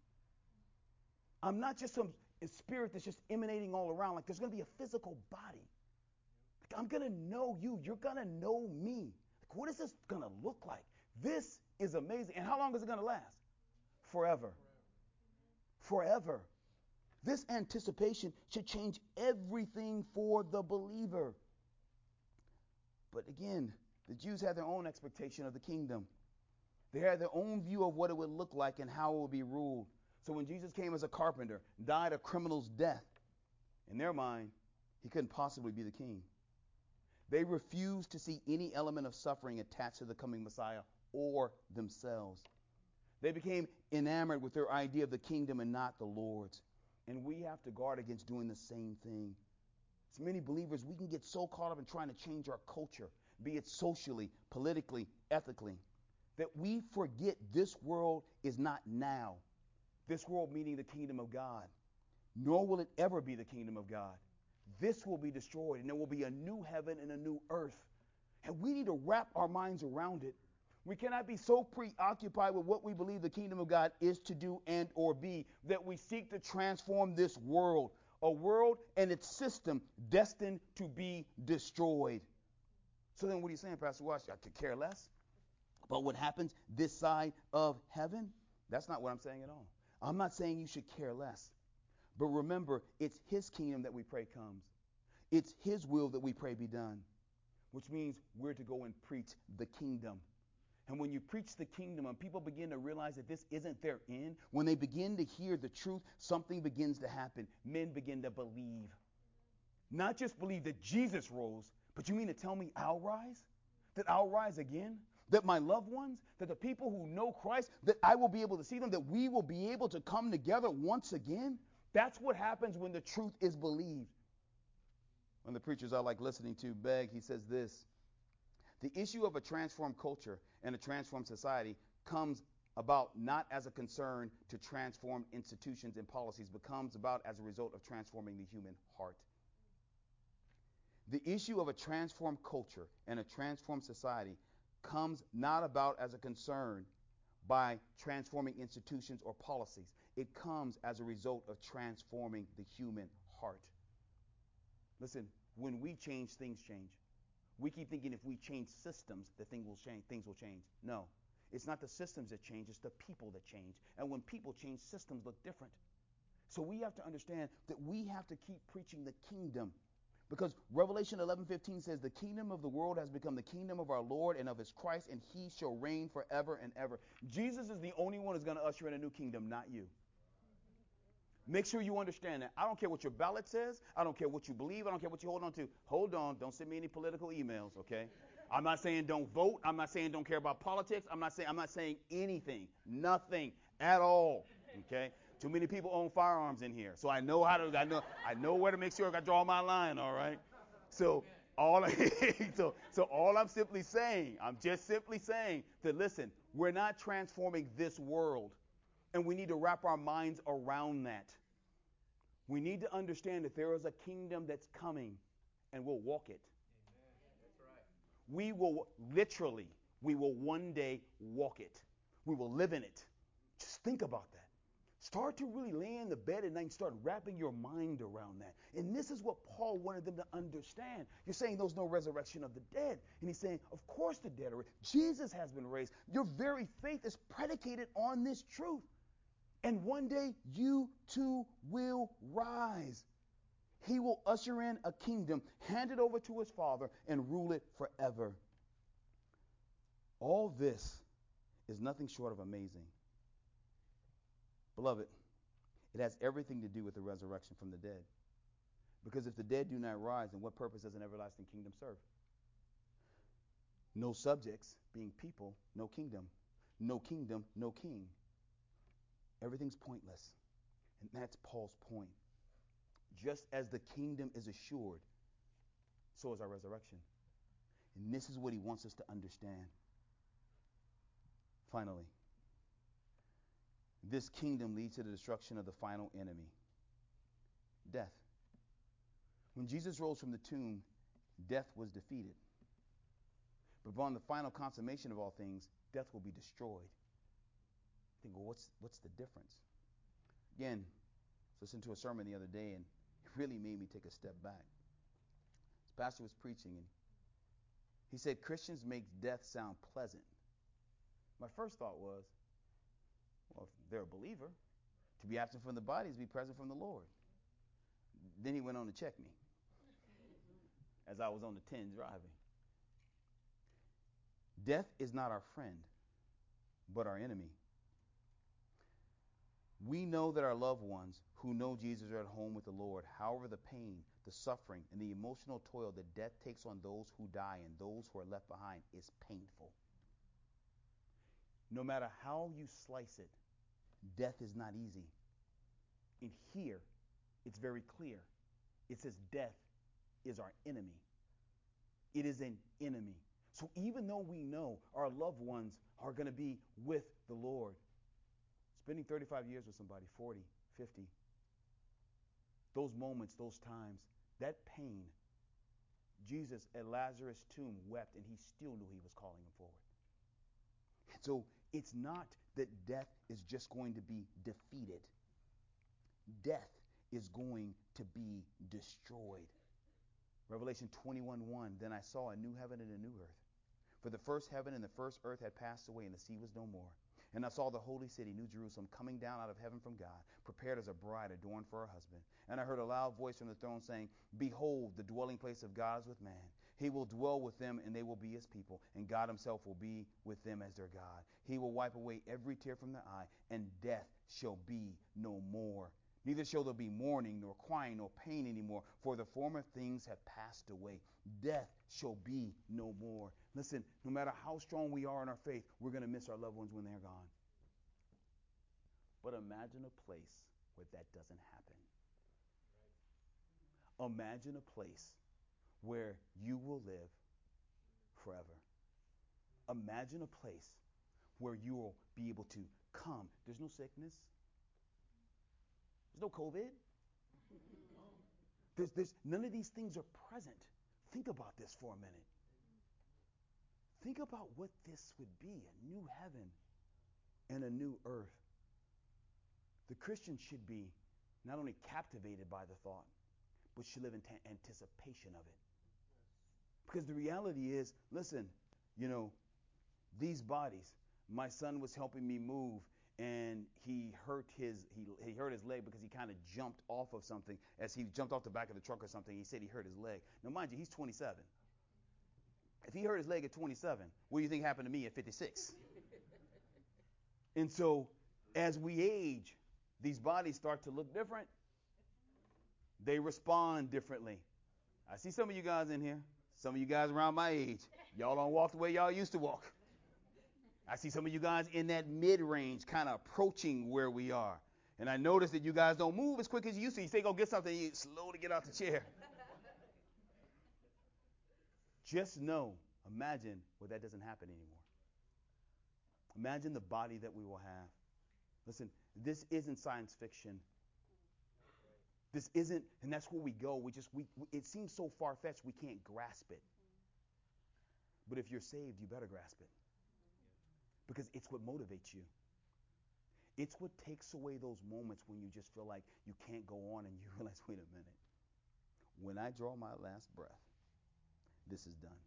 Speaker 1: I'm not just some spirit that's just emanating all around. Like there's going to be a physical body. Like I'm going to know you. You're going to know me. Like what is this going to look like? This is amazing. And how long is it going to last? Forever. Forever. This anticipation should change everything for the believer. But again, the Jews had their own expectation of the kingdom. They had their own view of what it would look like and how it would be ruled. So when Jesus came as a carpenter, died a criminal's death, in their mind, he couldn't possibly be the king. They refused to see any element of suffering attached to the coming Messiah or themselves. They became enamored with their idea of the kingdom and not the Lord's. And we have to guard against doing the same thing. As many believers, we can get so caught up in trying to change our culture, be it socially, politically, ethically, that we forget this world is not now. This world meaning the kingdom of God. Nor will it ever be the kingdom of God. This will be destroyed, and there will be a new heaven and a new earth. And we need to wrap our minds around it. We cannot be so preoccupied with what we believe the kingdom of God is to do and or be that we seek to transform this world, a world and its system destined to be destroyed. So then what are you saying, Pastor Wash? I could care less about what happens this side of heaven? That's not what I'm saying at all. I'm not saying you should care less. But remember, it's his kingdom that we pray comes. It's his will that we pray be done, which means we're to go and preach the kingdom. And when you preach the kingdom and people begin to realize that this isn't their end, when they begin to hear the truth, something begins to happen. Men begin to believe. Not just believe that Jesus rose, but you mean to tell me I'll rise? That I'll rise again? That my loved ones, that the people who know Christ, that I will be able to see them, that we will be able to come together once again? That's what happens when the truth is believed. One of the preachers I like listening to, Begg, he says this: the issue of a transformed culture and a transformed society comes about not as a concern to transform institutions and policies, but comes about as a result of transforming the human heart. The issue of a transformed culture and a transformed society comes not about as a concern by transforming institutions or policies. It comes as a result of transforming the human heart. Listen, when we change, things change. We keep thinking if we change systems, the thing will change, things will change. No, it's not the systems that change, it's the people that change. And when people change, systems look different. So we have to understand that we have to keep preaching the kingdom. Because Revelation eleven fifteen says the kingdom of the world has become the kingdom of our Lord and of his Christ, and he shall reign forever and ever. Jesus is the only one who's going to usher in a new kingdom, not you. Make sure you understand that. I don't care what your ballot says. I don't care what you believe. I don't care what you hold on to. Hold on. Don't send me any political emails, okay? I'm not saying don't vote. I'm not saying don't care about politics. I'm not saying I'm not saying anything. Nothing at all. Okay? Too many people own firearms in here. So I know how to I know I know where to make sure I draw my line, all right? So all so so all I'm simply saying, I'm just simply saying that listen, we're not transforming this world. And we need to wrap our minds around that. We need to understand that there is a kingdom that's coming, and we'll walk it. Amen. That's right. We will literally, we will one day walk it. We will live in it. Just think about that. Start to really lay in the bed at night and start wrapping your mind around that. And this is what Paul wanted them to understand. You're saying there's no resurrection of the dead. And he's saying, of course the dead are raised. Jesus has been raised. Your very faith is predicated on this truth. And one day you too will rise. He will usher in a kingdom, hand it over to his Father, and rule it forever. All this is nothing short of amazing. Beloved, it has everything to do with the resurrection from the dead. Because if the dead do not rise, then what purpose does an everlasting kingdom serve? No subjects, being people, no kingdom. No kingdom, no king. Everything's pointless. And that's Paul's point. Just as the kingdom is assured, so is our resurrection. And this is what he wants us to understand. Finally, this kingdom leads to the destruction of the final enemy, death. When Jesus rose from the tomb, death was defeated. But upon the final consummation of all things, death will be destroyed. I think, well, what's what's the difference? Again, I listened to a sermon the other day, and it really made me take a step back. This pastor was preaching, and he said Christians make death sound pleasant. My first thought was, well, if they're a believer, to be absent from the body is to be present from the Lord. Then he went on to check me as I was on the ten driving. Death is not our friend, but our enemy. We know that our loved ones who know Jesus are at home with the Lord. However, the pain, the suffering, and the emotional toil that death takes on those who die and those who are left behind is painful. No matter how you slice it, death is not easy. In here, it's very clear. It says death is our enemy. It is an enemy. So even though we know our loved ones are going to be with the Lord, spending thirty-five years with somebody, forty, fifty, those moments, those times, that pain, Jesus at Lazarus' tomb wept, and he still knew he was calling him forward. So it's not that death is just going to be defeated. Death is going to be destroyed. Revelation twenty-one one, then I saw a new heaven and a new earth. For the first heaven and the first earth had passed away, and the sea was no more. And I saw the holy city, New Jerusalem, coming down out of heaven from God, prepared as a bride adorned for her husband. And I heard a loud voice from the throne saying, behold, the dwelling place of God is with man. He will dwell with them, and they will be his people. And God himself will be with them as their God. He will wipe away every tear from their eye, and death shall be no more. Neither shall there be mourning, nor crying, nor pain anymore, for the former things have passed away. Death shall be no more. Listen, no matter how strong we are in our faith, we're going to miss our loved ones when they're gone. But imagine a place where that doesn't happen. Imagine a place where you will live forever. Imagine a place where you will be able to come. There's no sickness. There's no COVID. There's, there's, none of these things are present. Think about this for a minute. Think about what this would be, a new heaven and a new earth. The Christian should be not only captivated by the thought, but should live in t- anticipation of it. Because the reality is, listen, you know, these bodies, my son was helping me move, and he hurt his he he hurt his leg because he kind of jumped off of something. As he jumped off the back of the truck or something, he said he hurt his leg. Now, mind you, he's twenty-seven. If he hurt his leg at twenty-seven, what do you think happened to me at fifty-six? And so, as we age, these bodies start to look different. They respond differently. I see some of you guys in here. Some of you guys around my age. Y'all don't walk the way y'all used to walk. I see some of you guys in that mid-range, kind of approaching where we are. And I notice that you guys don't move as quick as you used to. You say, go get something, you slow to get out the chair. Just know, imagine where that doesn't happen anymore. Imagine the body that we will have. Listen, this isn't science fiction. This isn't, and that's where we go. We just, we, it seems so far-fetched we can't grasp it. But if you're saved, you better grasp it. Because it's what motivates you. It's what takes away those moments when you just feel like you can't go on and you realize, wait a minute. When I draw my last breath, this is done.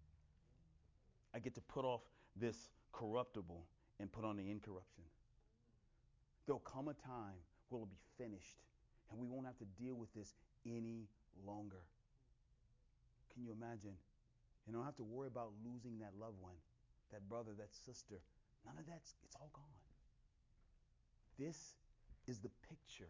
Speaker 1: I get to put off this corruptible and put on the incorruption. There'll come a time where it'll be finished and we won't have to deal with this any longer. Can you imagine? You don't have to worry about losing that loved one, that brother, that sister. None of that's, it's all gone. This is the picture.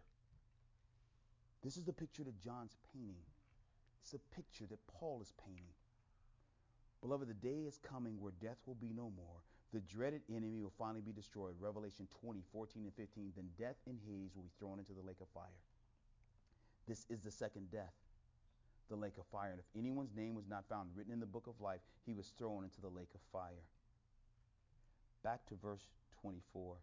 Speaker 1: This is the picture that John's painting. It's a picture that Paul is painting. Beloved, the day is coming where death will be no more. The dreaded enemy will finally be destroyed. Revelation twenty, fourteen, and fifteen. Then death and Hades will be thrown into the lake of fire. This is the second death, the lake of fire. And if anyone's name was not found written in the book of life, he was thrown into the lake of fire. Back to verse twenty-four,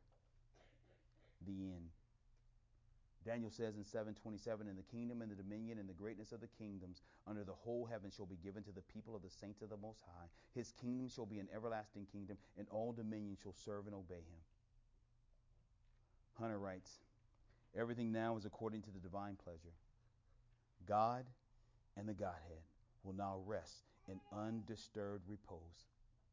Speaker 1: the end. Daniel says in seven twenty-seven, and the kingdom and the dominion and the greatness of the kingdoms under the whole heaven shall be given to the people of the saints of the Most High. His kingdom shall be an everlasting kingdom, and all dominion shall serve and obey him. Hunter writes, everything now is according to the divine pleasure. God and the Godhead will now rest in undisturbed repose.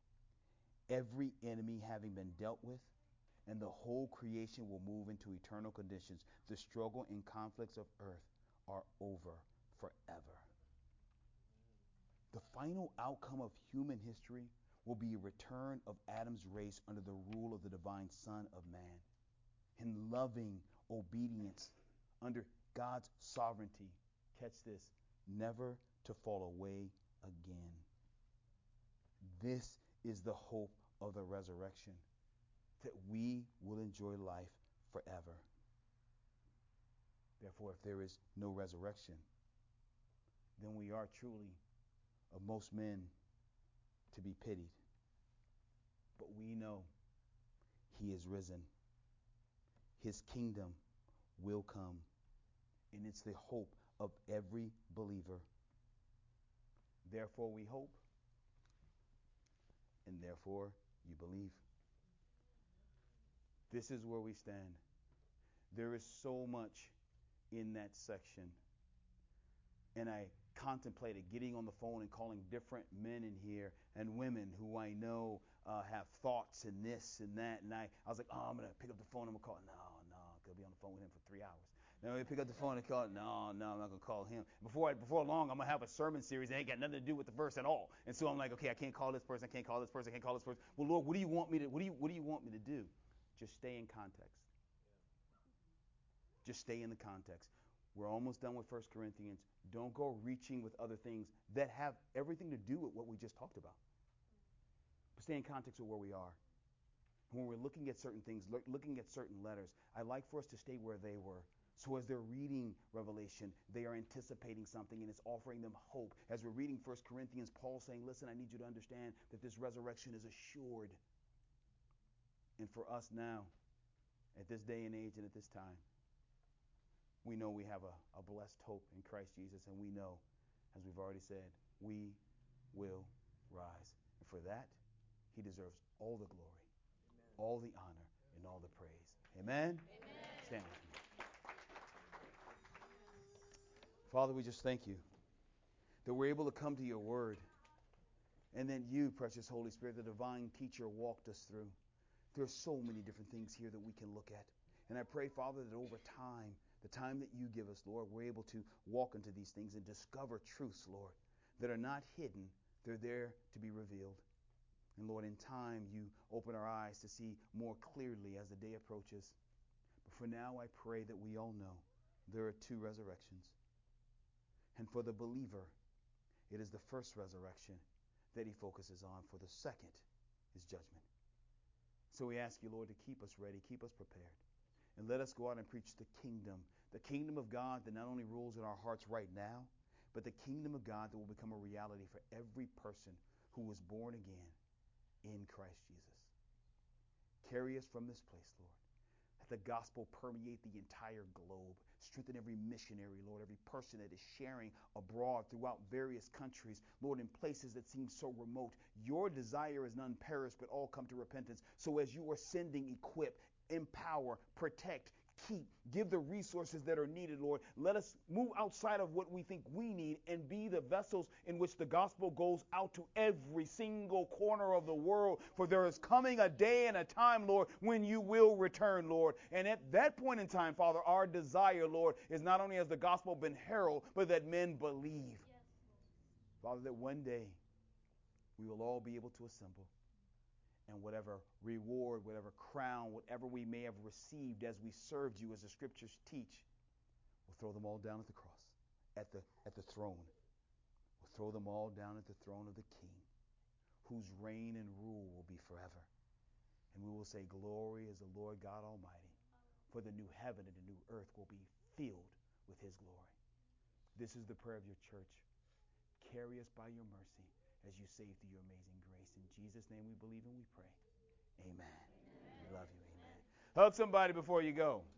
Speaker 1: Every enemy having been dealt with, and the whole creation will move into eternal conditions. The struggle and conflicts of earth are over forever. The final outcome of human history will be a return of Adam's race under the rule of the divine Son of Man, in loving obedience under God's sovereignty. Catch this, never to fall away again. This is the hope of the resurrection, that we will enjoy life forever. Therefore, if there is no resurrection, then we are truly of most men to be pitied. But we know he is risen. His kingdom will come, and it's the hope of every believer. Therefore we hope, and therefore you believe. This is where we stand. There is so much in that section. And I contemplated getting on the phone and calling different men in here and women who I know uh, have thoughts and this and that. And I, I was like, oh, I'm going to pick up the phone. I'm going to call. No, no, I'm going to be on the phone with him for three hours. Then I pick up the phone and call. No, no, I'm not going to call him. Before I, before long, I'm going to have a sermon series that ain't got nothing to do with the verse at all. And so I'm like, okay, I can't call this person. I can't call this person. I can't call this person. Well, Lord, what do you want me to? What do you What do you want me to do? Just stay in context. Just stay in the context. We're almost done with First Corinthians. Don't go reaching with other things that have everything to do with what we just talked about. But stay in context with where we are. When we're looking at certain things, look, looking at certain letters, I like for us to stay where they were. So as they're reading Revelation, they are anticipating something and it's offering them hope. As we're reading First Corinthians, Paul's saying, listen, I need you to understand that this resurrection is assured. And for us now, at this day and age and at this time, we know we have a, a blessed hope in Christ Jesus, and we know, as we've already said, we will rise. And for that, he deserves all the glory, Amen. All the honor, and all the praise. Amen? Amen. Stand with me. Father, we just thank you that we're able to come to your word, and then you, precious Holy Spirit, the divine teacher, walked us through. There's so many different things here that we can look at. And I pray, Father, that over time, the time that you give us, Lord, we're able to walk into these things and discover truths, Lord, that are not hidden. They're there to be revealed. And Lord, in time, you open our eyes to see more clearly as the day approaches. But for now, I pray that we all know there are two resurrections. And for the believer, it is the first resurrection that he focuses on. For the second is judgment. So we ask you, Lord, to keep us ready, keep us prepared. And let us go out and preach the kingdom, the kingdom of God that not only rules in our hearts right now, but the kingdom of God that will become a reality for every person who was born again in Christ Jesus. Carry us from this place, Lord. Let the gospel permeate the entire globe. Strengthen every missionary, Lord, every person that is sharing abroad throughout various countries, Lord, in places that seem so remote. Your desire is none perish, but all come to repentance. So as you are sending, equip, empower, protect, keep, give the resources that are needed, Lord. Let us move outside of what we think we need and be the vessels in which the gospel goes out to every single corner of the world. For there is coming a day and a time, Lord, when you will return, Lord. And at that point in time, Father, our desire, Lord, is not only has the gospel been heralded, but that men believe. Yes, Father, that one day we will all be able to assemble. And whatever reward, whatever crown, whatever we may have received as we served you, as the scriptures teach, we'll throw them all down at the cross, at the at the throne. We'll throw them all down at the throne of the King, whose reign and rule will be forever. And we will say, glory is the Lord God Almighty, for the new heaven and the new earth will be filled with his glory. This is the prayer of your church. Carry us by your mercy as you save through your amazing grace. In Jesus' name we believe and we pray. Amen. Amen. We love you. Amen. Hug somebody before you go.